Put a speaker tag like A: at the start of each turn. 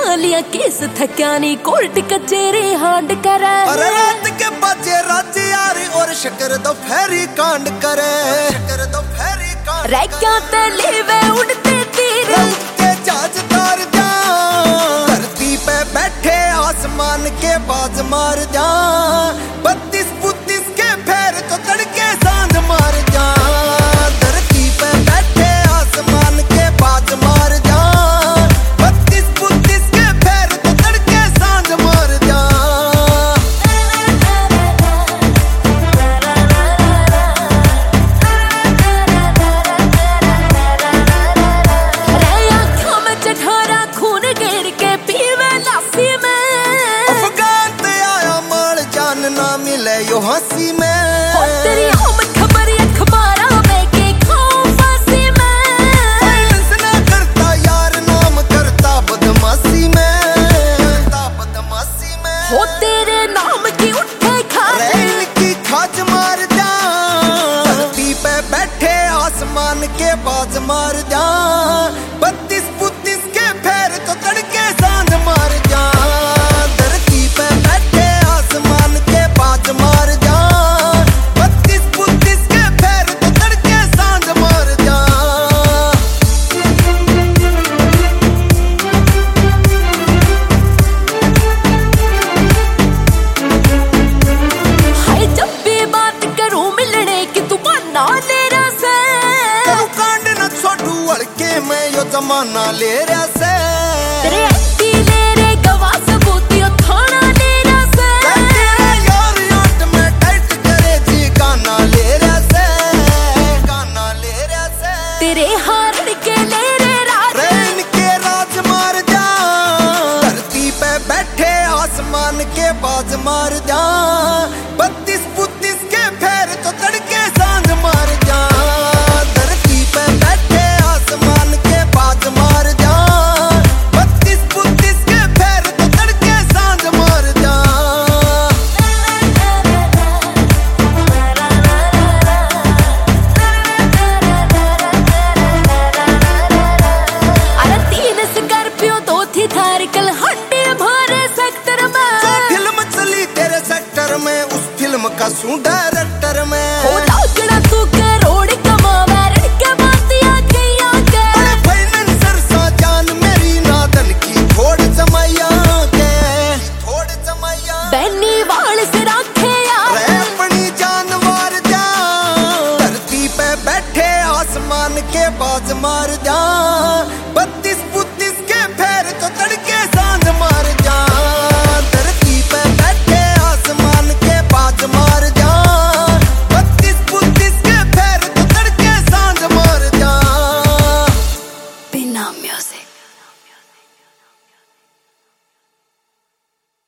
A: लिया case थक्यानी court कचेरी हांड करे।
B: अरे रात के बजे राज्य यारी और शकर दो फेरी कांड करे। शकर दो फेरी कांड
A: रैक्या ते लीवे उड़ते तीर
B: उड़ते जहाज तार जा। धरती पे बैठे आसमान के बाज मार जा। 32-32 के फेर तो तड़के सांझ मार जा। धरती पे बैठे आसमान के बाज मार जा। 32-32 के फेर तो तड़के सांझ मार जा।
A: रे आँखों में चढ़ारा खून गिर के पीवे लासी में।
B: अफगान ते आया माल जान ना मिले यो हंसी में।
A: तेरी आमद खबर अखबारा में के खाऊं फांसी में।
B: फाइनेंस ना करता यार नाम करता बदमाशी में। करता बदमाशी में
A: हो तेरे नाम की उठे खाज
B: रेल की खाज मार जा। धरती पे बैठे आसमान के बाज मार जा। 32-32 के फेर तो तड़के सांझ मार जा। धरती पे बैठे आसमान के बाज मार जा। 32-32 के फेर तो तड़के सांझ मार जा।
A: हाय जब भी बात करूं मिलने की तू बना तेरा से।
B: करू कांड न छोड़ू अड़के मैं यो जमाना ले रहा से।
A: तेरे एंटी ले रे गवाह सबूतियों थाना तेरा से।
B: तेरा यार याद में टाइट करे जी गाना ले रहा से। गाना ले रहा से
A: तेरे हारण के ले रे राज
B: ट्रेन के राज मार जा। धरती पे बैठे आसमान के बाज मार जा। 32-32 के फेर तो तड़के सांझ मार जा। धरती पे बैठे आसमान के बाज मार जा। 32-32 के फेर तो तड़के सांझ मार जा।
A: अरे 3 स्कॉर्पियो 2 थी थार कल हंडे भरे सेक्टर में।
B: जो फिल्म चली तेरे सेक्टर में उस फिल्म का सू डायरेक्टर में।
A: हो लाजड़ा तू करोड़ कमावे रड़के बातियां गया के।
B: बड़े फाइनेंसर सा जान मेरी नादन की थोड़ जमाइया के। थोड़ जमाइया
A: बैनी वाल से रखे यार
B: रे अपनी जान मार जा। धरती पे बैठे आसमान के बाज मार जा। 32-32 के फेर तो तड़